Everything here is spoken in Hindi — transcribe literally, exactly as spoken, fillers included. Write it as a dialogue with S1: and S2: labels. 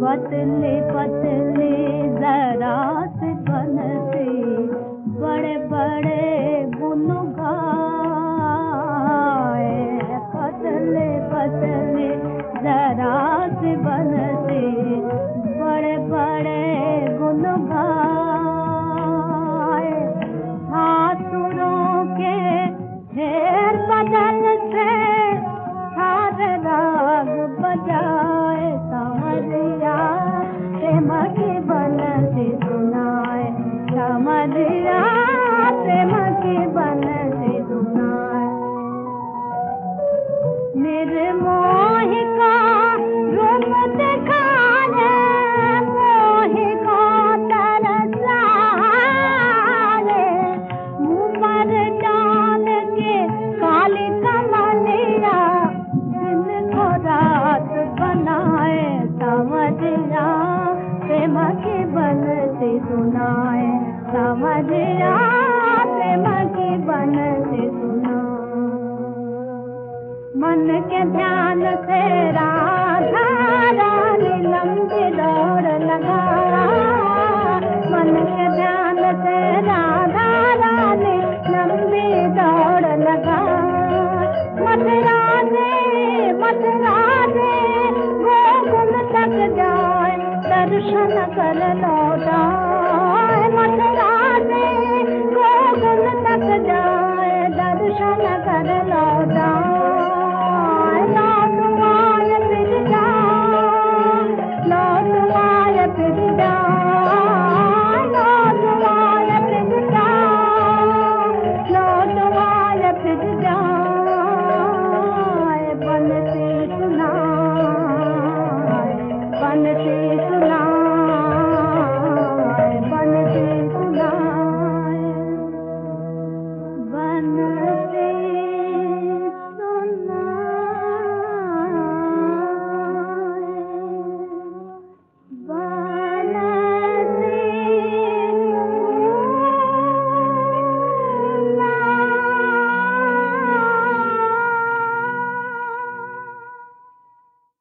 S1: पतले पतले जरा से बनते बड़े बड़े गुन गाए। पतले पतले जरा से बनते बड़े बड़े गुन गाए। आसुरों के फेर बदल से सारे राग बजाए। सावरिया प्रेम की बनती सुनाए। सावरिया प्रेम की बनती सुनाए। निर्मोही का रूप दिखाए मोही को तरसाए। मुँह पर डाल के काली कमलिया दिन को रात बनाए। सावरिया प्रेम की बनती सुनाए। सावरिया प्रेम की बनती सुनाए। मन के ध्यान से राधा रानी लंबी दौड़ लगा। मन के ध्यान से राधा रानी लंबी दौड़ लगा। मथुरा से मथुरा से गोकुल तक जाए दर्शन कर लौटाए। मथुरा से गोकुल तक जाए दर्शन कर लौटाए।